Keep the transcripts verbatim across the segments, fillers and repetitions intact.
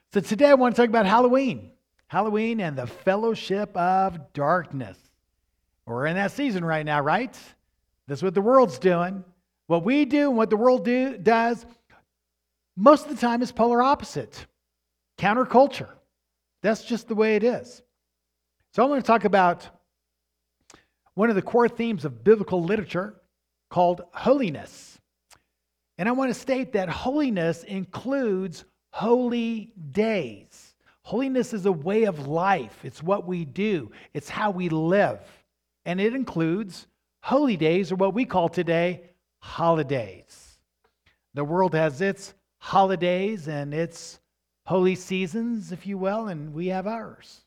So today I want to talk about Halloween. Halloween and the Fellowship of Darkness. We're in that season right now, right? That's what the world's doing. What we do and what the world do, does, most of the time is polar opposite. Counterculture. That's just the way it is. So I want to talk about one of the core themes of biblical literature called holiness. And I want to state that holiness includes holy days. Holiness is a way of life. It's what we do. It's how we live. And it includes holy days, or what we call today holidays. The world has its holidays and its holy seasons, if you will, and we have ours.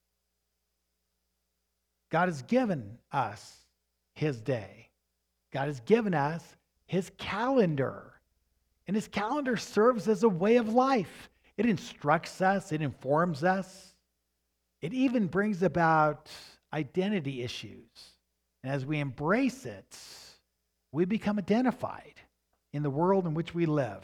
God has given us His day. God has given us His calendar. And His calendar serves as a way of life. It instructs us. It informs us. It even brings about identity issues. And as we embrace it, we become identified in the world in which we live.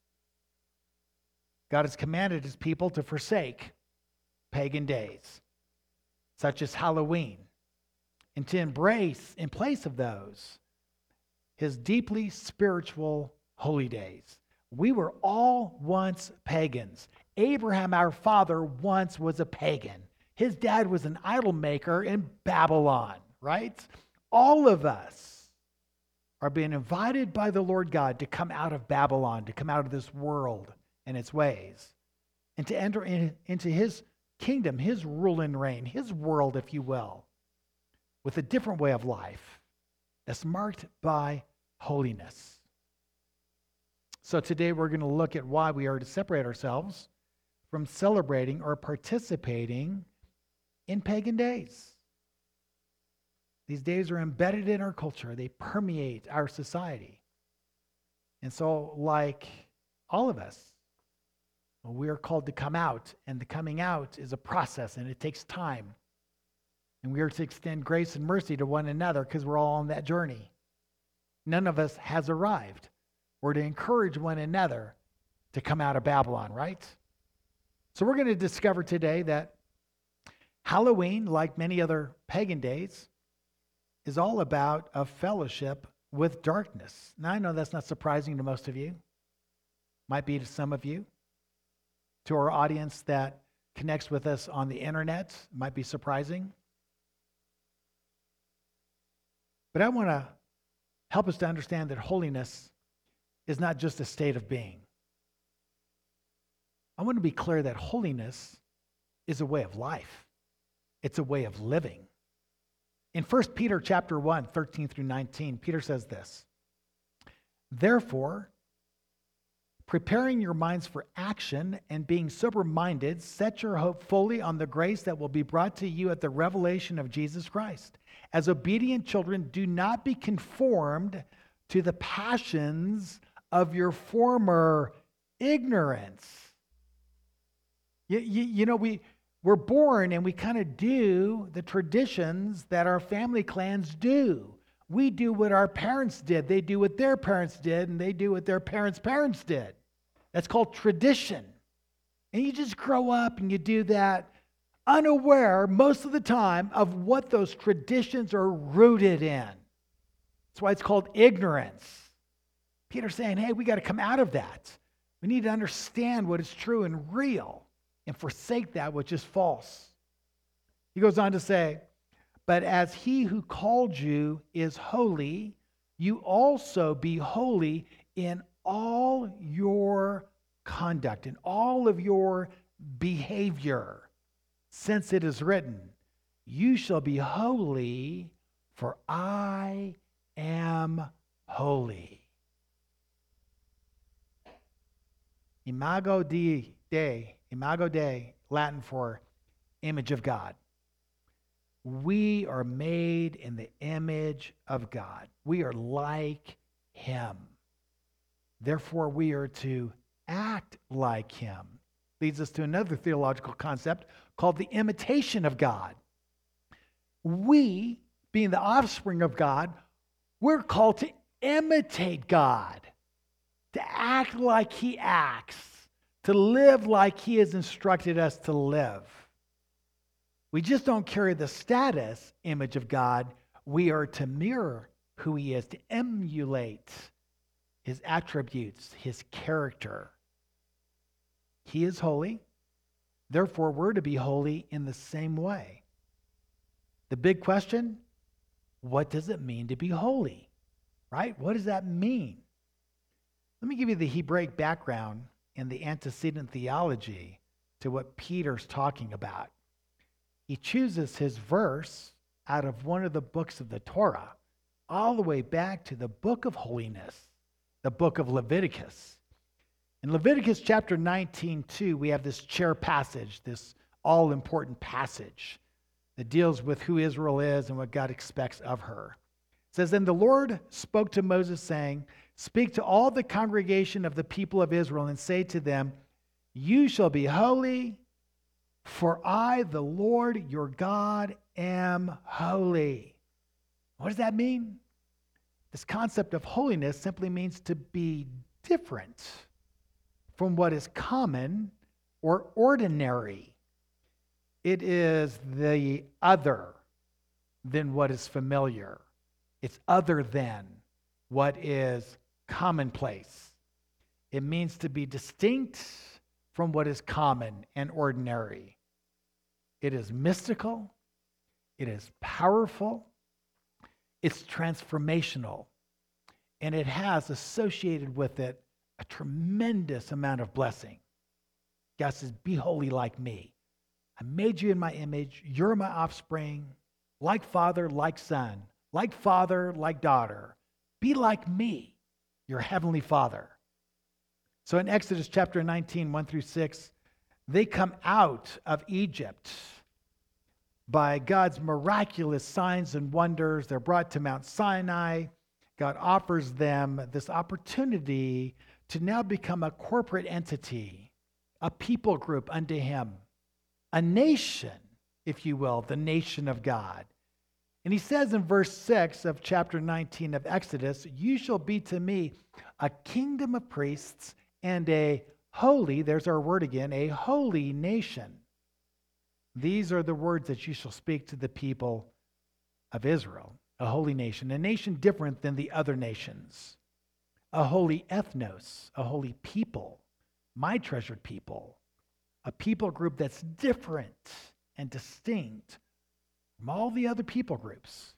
God has commanded His people to forsake pagan days, such as Halloween, and to embrace, in place of those, His deeply spiritual holy days. We were all once pagans. Abraham, our father, once was a pagan. His dad was an idol maker in Babylon, right? All of us are being invited by the Lord God to come out of Babylon, to come out of this world and its ways, and to enter in, into His kingdom, His rule and reign, His world, if you will, with a different way of life that's marked by holiness. So today we're going to look at why we are to separate ourselves from celebrating or participating in pagan days. These days are embedded in our culture. They permeate our society. And so, like all of us, we are called to come out, and the coming out is a process, and it takes time. And we are to extend grace and mercy to one another because we're all on that journey. None of us has arrived. We're to encourage one another to come out of Babylon, right? So we're going to discover today that Halloween, like many other pagan days, is all about a fellowship with darkness. Now, I know that's not surprising to most of you. Might be to some of you. To our audience that connects with us on the internet, might be surprising. But I want to help us to understand that holiness is not just a state of being. I want to be clear that holiness is a way of life. It's a way of living. In First Peter chapter one, thirteen through nineteen, Peter says this: Therefore, preparing your minds for action and being sober-minded, set your hope fully on the grace that will be brought to you at the revelation of Jesus Christ. As obedient children, do not be conformed to the passions of your former ignorance. You, you, you know, we, we're born and we kind of do the traditions that our family clans do. We do what our parents did. They do what their parents did, and they do what their parents' parents did. That's called tradition. And you just grow up and you do that, unaware most of the time of what those traditions are rooted in. That's why it's called ignorance. Peter's saying, hey, we got to come out of that. We need to understand what is true and real and forsake that which is false. He goes on to say, but as He who called you is holy, you also be holy in all your conduct, in all of your behavior, since it is written, you shall be holy, for I am holy. Imago Dei, Imago Dei, Latin for image of God. We are made in the image of God. We are like Him. Therefore, we are to act like Him. Leads us to another theological concept called the imitation of God. We, being the offspring of God, we're called to imitate God, to act like He acts, to live like he has instructed us to live. We just don't carry the status image of God. We are to mirror who he is, to emulate his attributes, his character. He is holy. Therefore, we're to be holy in the same way. The big question, what does it mean to be holy? Right? What does that mean? Let me give you the Hebraic background and the antecedent theology to what Peter's talking about. He chooses his verse out of one of the books of the Torah, all the way back to the book of holiness, the book of Leviticus. In Leviticus chapter nineteen, two, we have this chair passage, this all-important passage that deals with who Israel is and what God expects of her. It says, "Then the Lord spoke to Moses, saying, Speak to all the congregation of the people of Israel and say to them, You shall be holy, for I, the Lord your God, am holy." What does that mean? This concept of holiness simply means to be different from what is common or ordinary. It is the other than what is familiar. It's other than what is commonplace. It means to be distinct from what is common and ordinary. It is mystical. It is powerful. It's transformational. And it has associated with it a tremendous amount of blessing. God says, be holy like me. I made you in my image. You're my offspring. Like father, like son. Like father, like daughter. Be like me, your heavenly Father. So in Exodus chapter nineteen, one through six, they come out of Egypt by God's miraculous signs and wonders. They're brought to Mount Sinai. God offers them this opportunity to now become a corporate entity, a people group unto him, a nation, if you will, the nation of God. And he says in verse six of chapter nineteen of Exodus, "You shall be to me a kingdom of priests and a holy," there's our word again, "a holy nation. These are the words that you shall speak to the people of Israel," a holy nation, a nation different than the other nations, a holy ethnos, a holy people, my treasured people, a people group that's different and distinct from all the other people groups.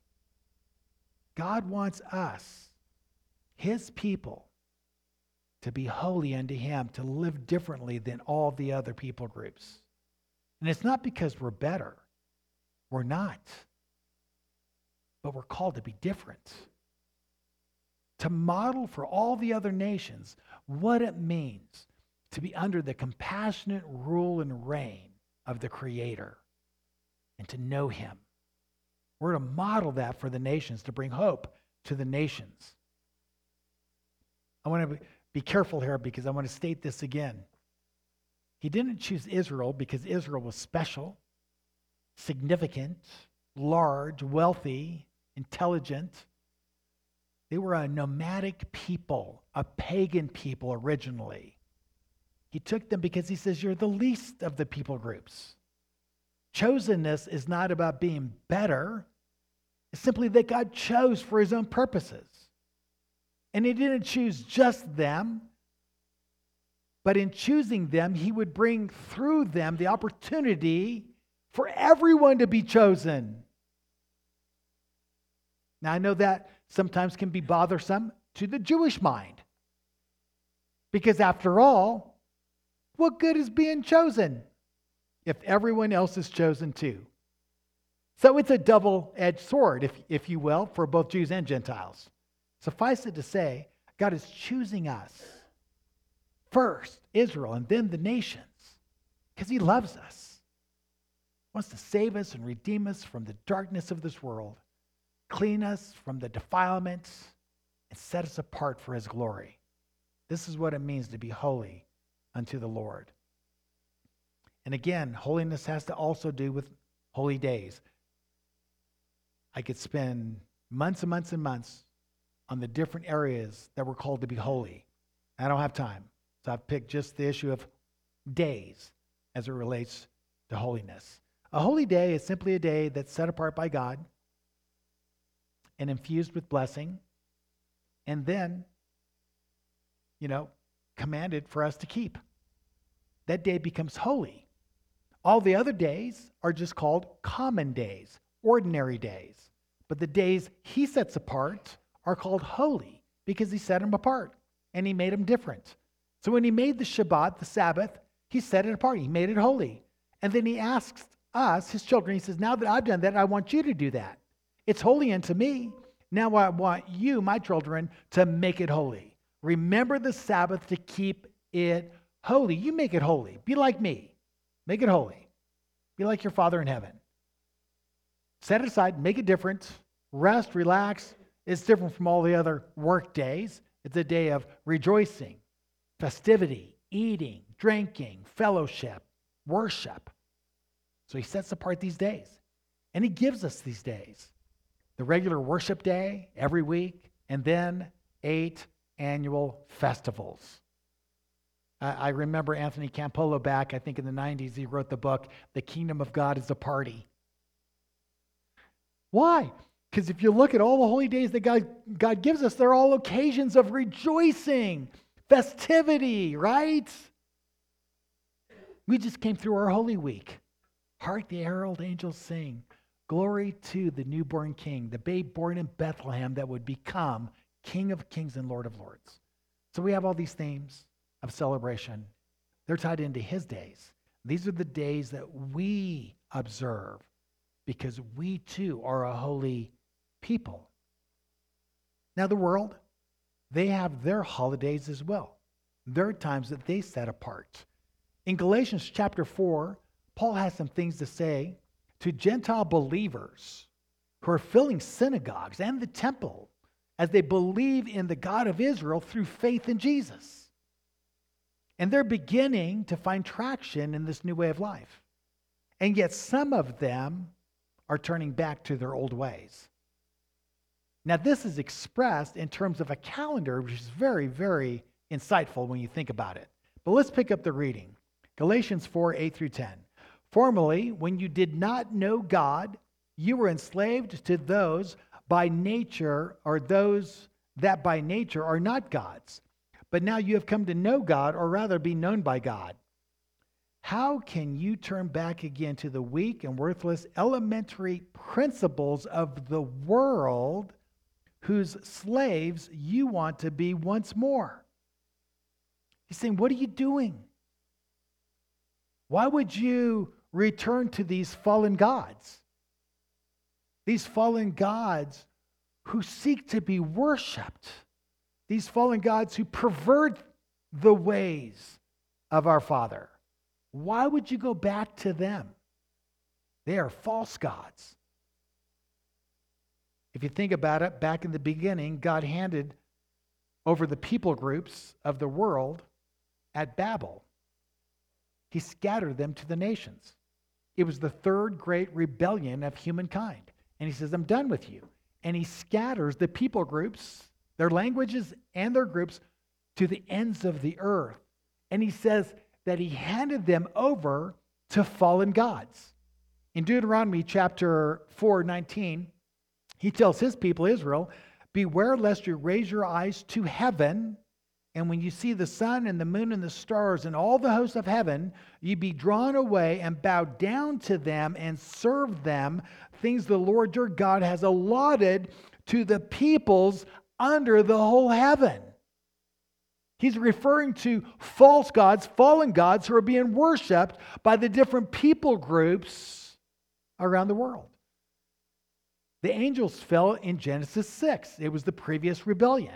God wants us, his people, to be holy unto him, to live differently than all the other people groups. And it's not because we're better. We're not. But we're called to be different. To model for all the other nations what it means to be under the compassionate rule and reign of the Creator and to know him. We're to model that for the nations, to bring hope to the nations. I want to be careful here because I want to state this again. He didn't choose Israel because Israel was special, significant, large, wealthy, intelligent. They were a nomadic people, a pagan people originally. He took them because he says you're the least of the people groups. Chosenness is not about being better. It's simply that God chose for his own purposes. And he didn't choose just them, but in choosing them, he would bring through them the opportunity for everyone to be chosen. Now, I know that sometimes can be bothersome to the Jewish mind. Because after all, what good is being chosen if everyone else is chosen too? So it's a double-edged sword, if, if you will, for both Jews and Gentiles. Suffice it to say, God is choosing us first, Israel, and then the nations, because he loves us. He wants to save us and redeem us from the darkness of this world, clean us from the defilements, and set us apart for his glory. This is what it means to be holy unto the Lord. And again, holiness has to also do with holy days. I could spend months and months and months on the different areas that we're called to be holy. I don't have time. So I've picked just the issue of days as it relates to holiness. A holy day is simply a day that's set apart by God and infused with blessing, and then, you know, commanded for us to keep. That day becomes holy. All the other days are just called common days, ordinary days. But the days he sets apart are called holy because he set them apart and he made them different. So when he made the Shabbat, the Sabbath, he set it apart. He made it holy. And then he asks us, his children, he says, now that I've done that, I want you to do that. It's holy unto me. Now I want you, my children, to make it holy. Remember the Sabbath to keep it holy. You make it holy. Be like me. Make it holy. Be like your Father in heaven. Set it aside. Make it different. Rest, relax. It's different from all the other work days. It's a day of rejoicing, festivity, eating, drinking, fellowship, worship. So he sets apart these days. And he gives us these days. The regular worship day every week, and then eight annual festivals. I remember Anthony Campolo back, I think in the nineties, he wrote the book, The Kingdom of God is a Party. Why? Because if you look at all the holy days that God, God gives us, they're all occasions of rejoicing, festivity, right? We just came through our Holy Week. Hark the herald angels sing. Glory to the newborn King, the babe born in Bethlehem that would become King of kings and Lord of lords. So we have all these themes of celebration. They're tied into his days. These are the days that we observe because we too are a holy people. Now the world, they have their holidays as well. There are times that they set apart. In Galatians chapter four, Paul has some things to say to Gentile believers who are filling synagogues and the temple as they believe in the God of Israel through faith in Jesus. And they're beginning to find traction in this new way of life. And yet some of them are turning back to their old ways. Now this is expressed in terms of a calendar, which is very, very insightful when you think about it. But let's pick up the reading. Galatians four, eight through ten. Formerly, when you did not know God, you were enslaved to those by nature, or those that by nature are not God's. But now you have come to know God, or rather be known by God. How can you turn back again to the weak and worthless elementary principles of the world whose slaves you want to be once more? He's saying, what are you doing? Why would you return to these fallen gods? These fallen gods who seek to be worshiped. These fallen gods who pervert the ways of our Father. Why would you go back to them? They are false gods. If you think about it, back in the beginning, God handed over the people groups of the world at Babel. He scattered them to the nations. It was the third great rebellion of humankind. And he says, I'm done with you. And he scatters the people groups, their languages and their groups, to the ends of the earth. And he says that he handed them over to fallen gods. In Deuteronomy chapter four, nineteen, he tells his people, Israel, beware lest you raise your eyes to heaven, and when you see the sun and the moon and the stars and all the hosts of heaven, you be drawn away and bow down to them and serve them, things the Lord your God has allotted to the peoples under the whole heaven. He's referring to false gods, fallen gods who are being worshipped by the different people groups around the world. The angels fell in Genesis six. It was the previous rebellion.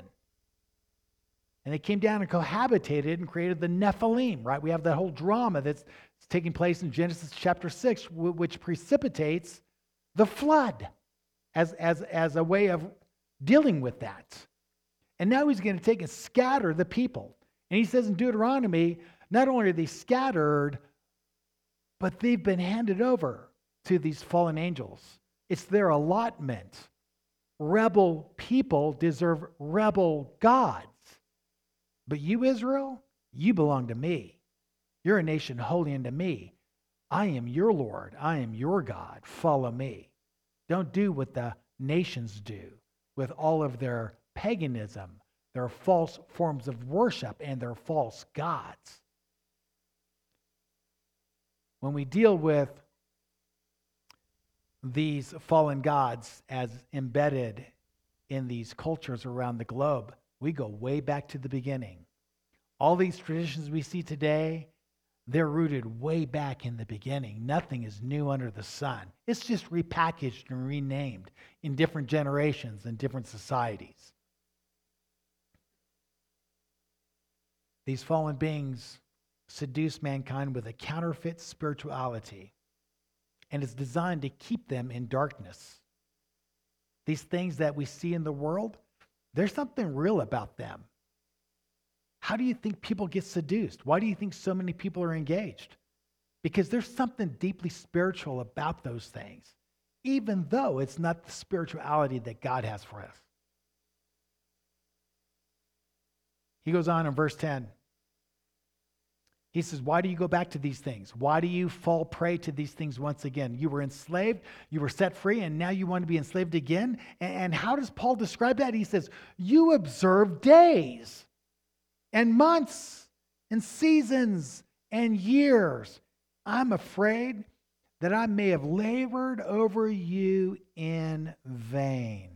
And they came down and cohabitated and created the Nephilim, right? We have that whole drama that's taking place in Genesis chapter six, which precipitates the flood as, as, as a way of dealing with that. And now he's going to take and scatter the people. And he says in Deuteronomy, not only are they scattered, but they've been handed over to these fallen angels. It's their allotment. Rebel people deserve rebel gods. But you, Israel, you belong to me. You're a nation holy unto me. I am your Lord. I am your God. Follow me. Don't do what the nations do with all of their paganism, their false forms of worship, and their false gods. When we deal with these fallen gods as embedded in these cultures around the globe, we go way back to the beginning. All these traditions we see today, they're rooted way back in the beginning. Nothing is new under the sun. It's just repackaged and renamed in different generations and different societies. These fallen beings seduce mankind with a counterfeit spirituality, and it's designed to keep them in darkness. These things that we see in the world, there's something real about them. How do you think people get seduced? Why do you think so many people are engaged? Because there's something deeply spiritual about those things, even though it's not the spirituality that God has for us. He goes on in verse ten. He says, why do you go back to these things? Why do you fall prey to these things once again? You were enslaved, you were set free, and now you want to be enslaved again? And how does Paul describe that? He says, you observe days and months and seasons and years. I'm afraid that I may have labored over you in vain.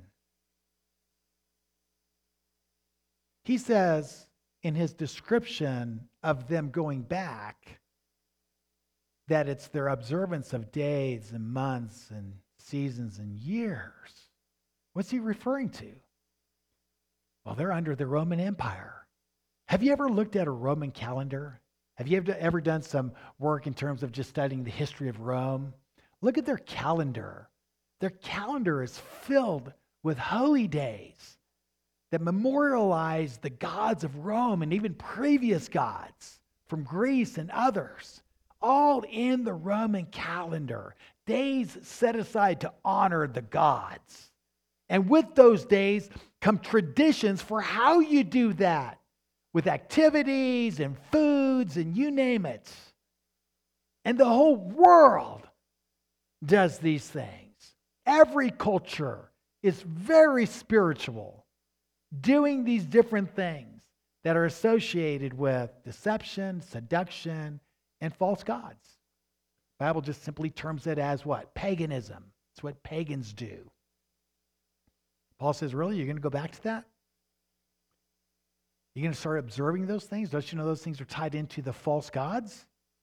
He says in his description of them going back that it's their observance of days and months and seasons and years. What's he referring to? Well, they're under the Roman Empire. Have you ever looked at a Roman calendar? Have you ever, ever done some work in terms of just studying the history of Rome? Look at their calendar. Their calendar is filled with holy days that memorialize the gods of Rome and even previous gods from Greece and others, all in the Roman calendar. Days set aside to honor the gods. And with those days come traditions for how you do that, with activities and foods and you name it. And the whole world does these things. Every culture is very spiritual, doing these different things that are associated with deception, seduction, and false gods. The Bible just simply terms it as what? Paganism. It's what pagans do. Paul says, really? You're going to go back to that? You're going to start observing those things? Don't you know those things are tied into the false gods?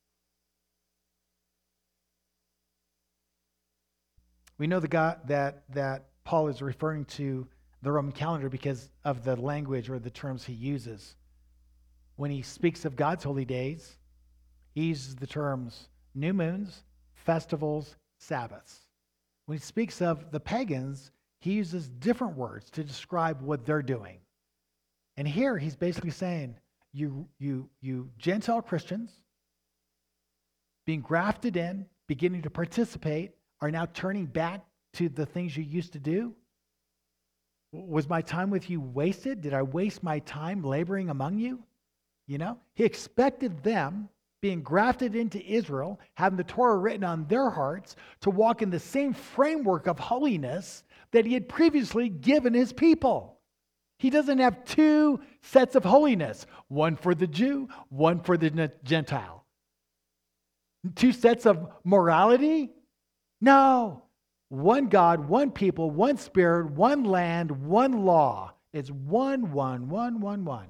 We know the God that, that Paul is referring to the Roman calendar because of the language or the terms he uses. When he speaks of God's holy days, he uses the terms new moons, festivals, Sabbaths. When he speaks of the pagans, he uses different words to describe what they're doing. And here he's basically saying, you, you, you Gentile Christians being grafted in, beginning to participate, are now turning back to the things you used to do? Was my time with you wasted? Did I waste my time laboring among you? You know, he expected them, being grafted into Israel, having the Torah written on their hearts, to walk in the same framework of holiness that he had previously given his people. He doesn't have two sets of holiness, one for the Jew, one for the Gentile. Two sets of morality? No. One God, one people, one spirit, one land, one law. It's one, one, one, one, one.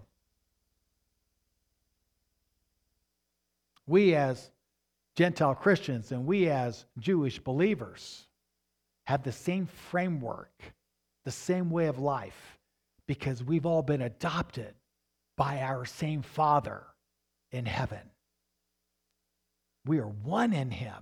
We as Gentile Christians and we as Jewish believers have the same framework, the same way of life, because we've all been adopted by our same Father in heaven. We are one in Him.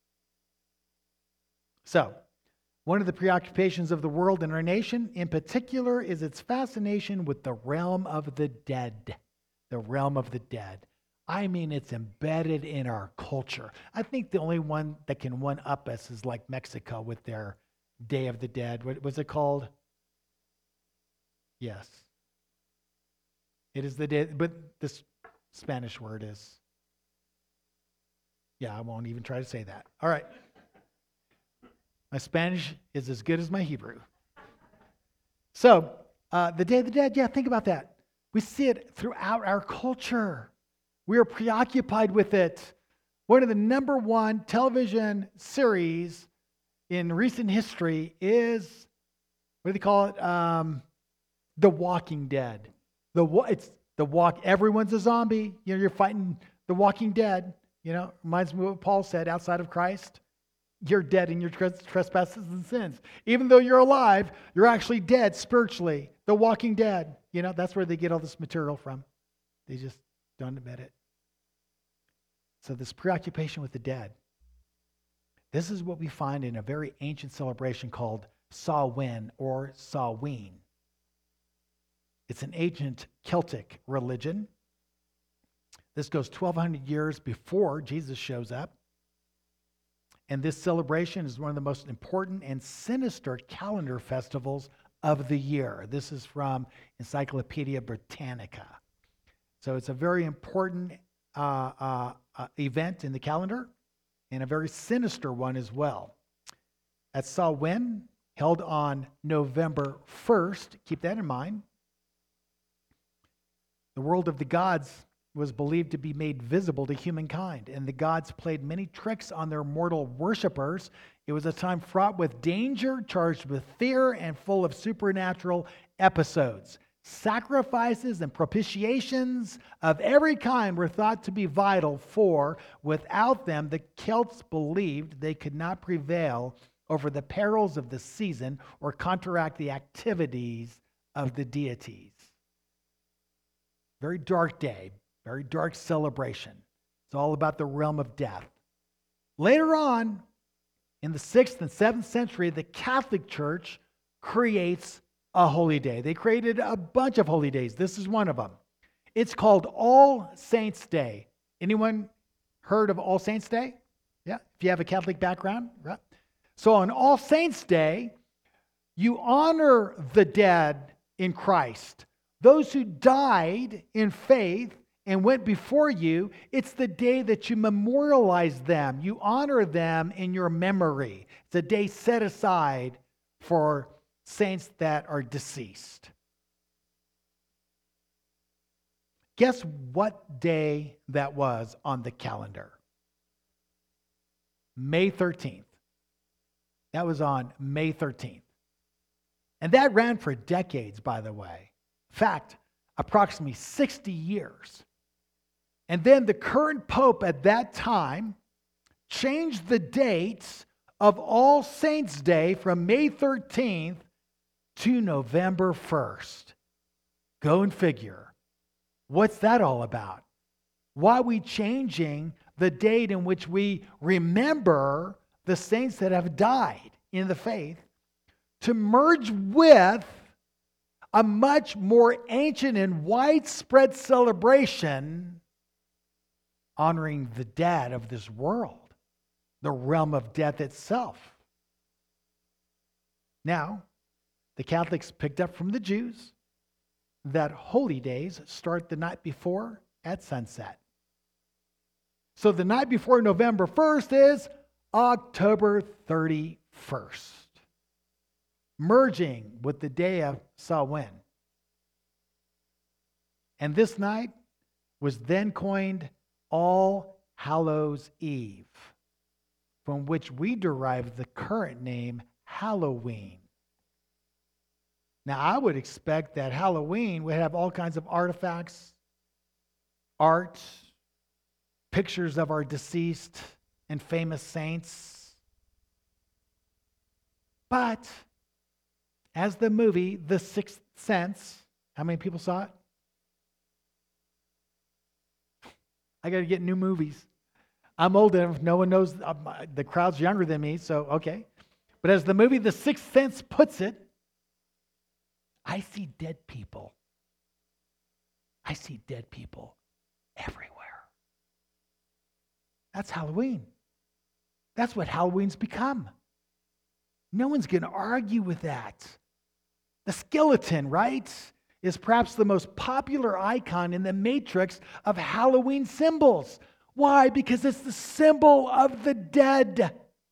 So, one of the preoccupations of the world and our nation in particular is its fascination with the realm of the dead. The realm of the dead. I mean, it's embedded in our culture. I think the only one that can one-up us is like Mexico with their Day of the Dead. What was it called? Yes. It is the day, but this Spanish word is Yeah, I won't even try to say that. All right. My Spanish is as good as my Hebrew. So, uh, the Day of the Dead, yeah, think about that. We see it throughout our culture. We are preoccupied with it. One of the number one television series in recent history is, what do they call it? Um, The Walking Dead. The it's the walk. Everyone's a zombie. You know, you're fighting the Walking Dead. You know, reminds me of what Paul said. Outside of Christ, you're dead in your trespasses and sins. Even though you're alive, you're actually dead spiritually. The Walking Dead. You know, that's where they get all this material from. They just don't admit it. So this preoccupation with the dead. This is what we find in a very ancient celebration called Samhain or Samhain. It's an ancient Celtic religion. This goes twelve hundred years before Jesus shows up. And this celebration is one of the most important and sinister calendar festivals of the year. This is from Encyclopedia Britannica. So it's a very important uh, uh, uh, event in the calendar and a very sinister one as well. At Samhain, held on November first, keep that in mind. The world of the gods was believed to be made visible to humankind, and the gods played many tricks on their mortal worshipers. It was a time fraught with danger, charged with fear, and full of supernatural episodes. Sacrifices and propitiations of every kind were thought to be vital, for without them, the Celts believed they could not prevail over the perils of the season or counteract the activities of the deities. Very dark day, very dark celebration. It's all about the realm of death. Later on, in the sixth and seventh century, the Catholic Church creates a holy day. They created a bunch of holy days. This is one of them. It's called All Saints' Day. Anyone heard of All Saints' Day? Yeah, if you have a Catholic background, right? So on All Saints' Day, you honor the dead in Christ. Those who died in faith and went before you, it's the day that you memorialize them. You honor them in your memory. It's a day set aside for saints that are deceased. Guess what day that was on the calendar? May thirteenth. That was on May thirteenth. And that ran for decades, by the way. In fact, approximately sixty years. And then the current pope at that time changed the dates of All Saints' Day from May thirteenth to November first. Go and figure. What's that all about? Why are we changing the date in which we remember the saints that have died in the faith to merge with a much more ancient and widespread celebration honoring the dead of this world, the realm of death itself? Now, the Catholics picked up from the Jews that holy days start the night before at sunset. So the night before November first is October thirty-first, merging with the day of Samhain. And this night was then coined All Hallows Eve, from which we derive the current name Halloween. Now, I would expect that Halloween would have all kinds of artifacts, art, pictures of our deceased and famous saints. But as the movie The Sixth Sense, how many people saw it? I got to get new movies. I'm old enough, no one knows, uh, the crowd's younger than me, so okay. But as the movie The Sixth Sense puts it, I see dead people. I see dead people everywhere. That's Halloween. That's what Halloween's become. No one's going to argue with that. The skeleton, right, is perhaps the most popular icon in the matrix of Halloween symbols. Why? Because it's the symbol of the dead.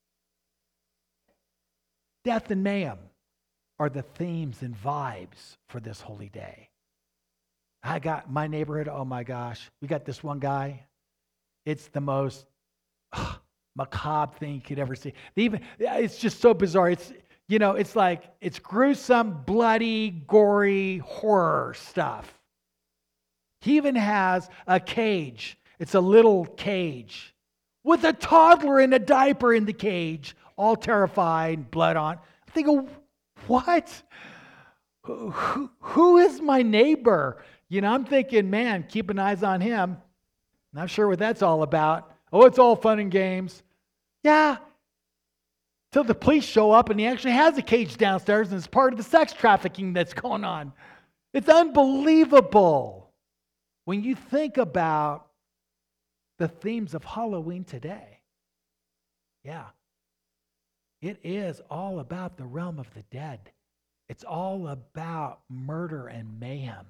Death and mayhem are the themes and vibes for this holy day. I got my neighborhood, oh my gosh, we got this one guy. It's the most ugh, macabre thing you could ever see. Even it's just so bizarre. It's you know, it's like it's gruesome, bloody, gory horror stuff. He even has a cage. It's a little cage with a toddler in a diaper in the cage, all terrified, blood on. I'm thinking, what? Who, who, who is my neighbor? You know, I'm thinking, man, keep an eye on him. Not sure what that's all about. Oh, it's all fun and games. Yeah. Till the police show up and he actually has a cage downstairs and it's part of the sex trafficking that's going on. It's unbelievable when you think about the themes of Halloween today. Yeah. It is all about the realm of the dead. It's all about murder and mayhem.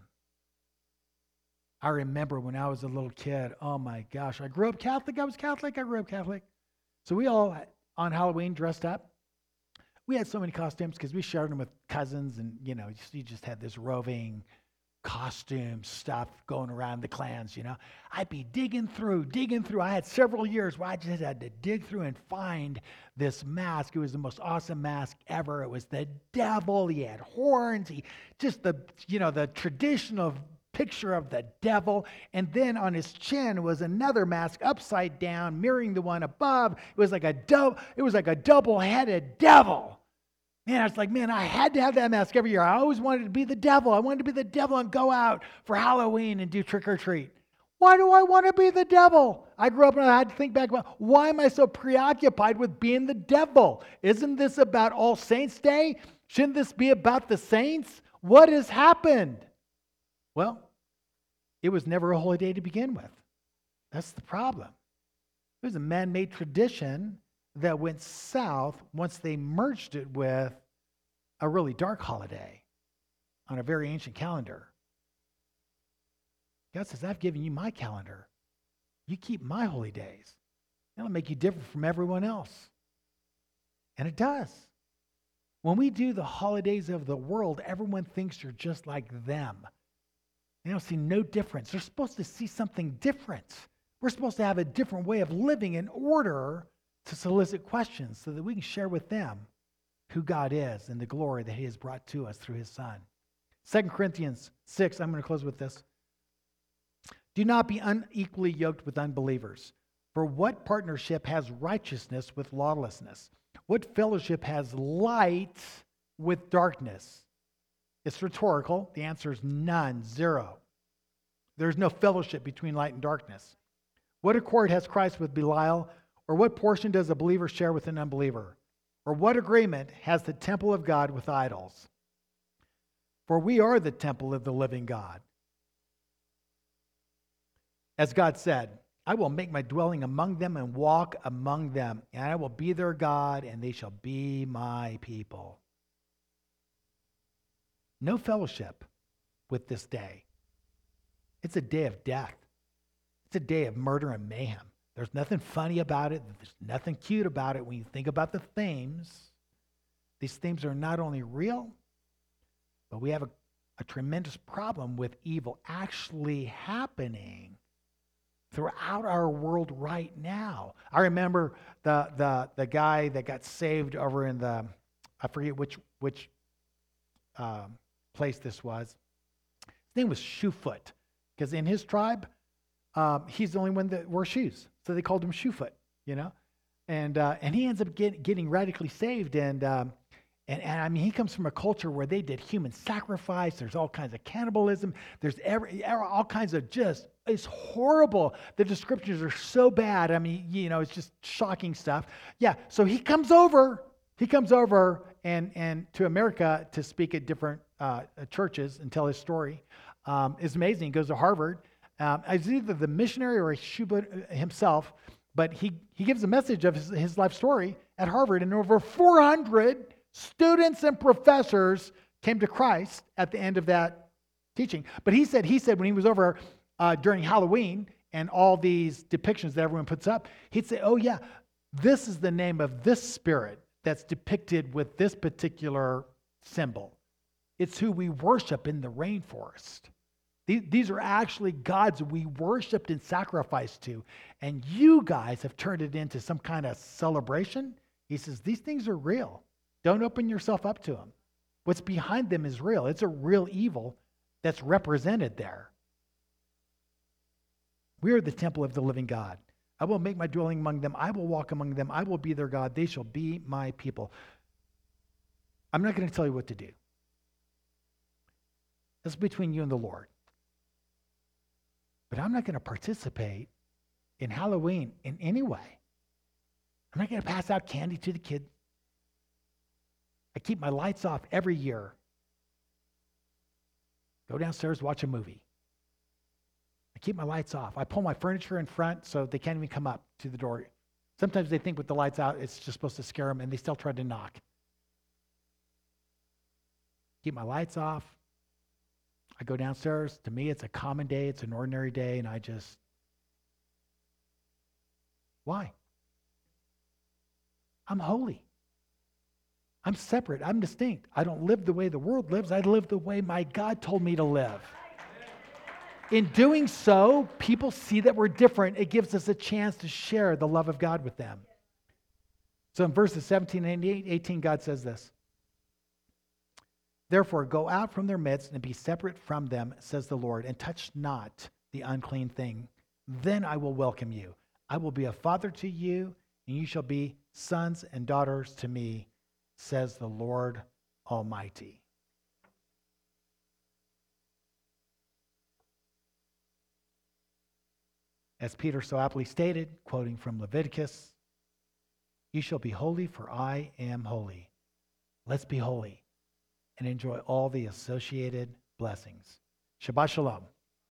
I remember when I was a little kid, oh my gosh, I grew up Catholic. I was Catholic. I grew up Catholic. So we all, on Halloween, dressed up. We had so many costumes because we shared them with cousins, and, you know, you just had this roving costume stuff going around the clans, you know. I'd be digging through, digging through. I had several years where I just had to dig through and find this mask. It was the most awesome mask ever. It was the devil. He had horns. He just the, you know, the traditional picture of the devil. And then on his chin was another mask upside down, mirroring the one above. It was like a double, it was like a double-headed devil. Man, I was like, man, I had to have that mask every year. I always wanted to be the devil. I wanted to be the devil and go out for Halloween and do trick or treat. Why do I want to be the devil? I grew up and I had to think back about, why am I so preoccupied with being the devil? Isn't this about All Saints Day? Shouldn't this be about the saints? What has happened? Well, it was never a holy day to begin with. That's the problem. It was a man-made tradition that went south once they merged it with a really dark holiday on a very ancient calendar. God says, I've given you my calendar. You keep my holy days. That'll make you different from everyone else. And it does. When we do the holidays of the world, everyone thinks you're just like them. They don't see no difference. They're supposed to see something different. We're supposed to have a different way of living in order to solicit questions so that we can share with them who God is and the glory that he has brought to us through his Son. Second Corinthians six, I'm going to close with this. Do not be unequally yoked with unbelievers. For what partnership has righteousness with lawlessness? What fellowship has light with darkness? It's rhetorical. The answer is none, zero. There's no fellowship between light and darkness. What accord has Christ with Belial? Or what portion does a believer share with an unbeliever? Or what agreement has the temple of God with idols? For we are the temple of the living God. As God said, I will make my dwelling among them and walk among them, and I will be their God, and they shall be my people. No fellowship with this day. It's a day of death. It's a day of murder and mayhem. There's nothing funny about it. There's nothing cute about it when you think about the themes. These themes are not only real, but we have a, a tremendous problem with evil actually happening throughout our world right now. I remember the the the guy that got saved over in the, I forget which which um, place this was. His name was Shoefoot, because in his tribe, um, he's the only one that wore shoes. So they called him Shoefoot, you know, and uh, and he ends up get, getting radically saved, and um, and and I mean he comes from a culture where they did human sacrifice. There's all kinds of cannibalism. There's every all kinds of just it's horrible. The descriptions are so bad. I mean, you know, it's just shocking stuff. Yeah. So he comes over. He comes over and and to America to speak at different uh, churches and tell his story. Um, it's amazing. He goes to Harvard. Um, it's either the missionary or Shoefoot himself, but he, he gives a message of his, his life story at Harvard, and over four hundred students and professors came to Christ at the end of that teaching. But he said he said when he was over uh, during Halloween, and all these depictions that everyone puts up, he'd say, oh yeah, this is the name of this spirit that's depicted with this particular symbol. It's who we worship in the rainforest. These are actually gods we worshiped and sacrificed to. And you guys have turned it into some kind of celebration. He says, these things are real. Don't open yourself up to them. What's behind them is real. It's a real evil that's represented there. We are the temple of the living God. I will make my dwelling among them. I will walk among them. I will be their God. They shall be my people. I'm not going to tell you what to do. That's between you and the Lord. But I'm not going to participate in Halloween in any way. I'm not going to pass out candy to the kids. I keep my lights off every year. Go downstairs, watch a movie. I keep my lights off. I pull my furniture in front so they can't even come up to the door. Sometimes they think with the lights out, it's just supposed to scare them, and they still try to knock. Keep my lights off. I go downstairs. To me, it's a common day. It's an ordinary day, and I just... Why? I'm holy. I'm separate. I'm distinct. I don't live the way the world lives. I live the way my God told me to live. In doing so, people see that we're different. It gives us a chance to share the love of God with them. So in verses seventeen and eighteen, God says this. Therefore, go out from their midst and be separate from them, says the Lord, and touch not the unclean thing. Then I will welcome you. I will be a father to you, and you shall be sons and daughters to me, says the Lord Almighty. As Peter so aptly stated, quoting from Leviticus, you shall be holy, for I am holy. Let's be holy and enjoy all the associated blessings. Shabbat Shalom.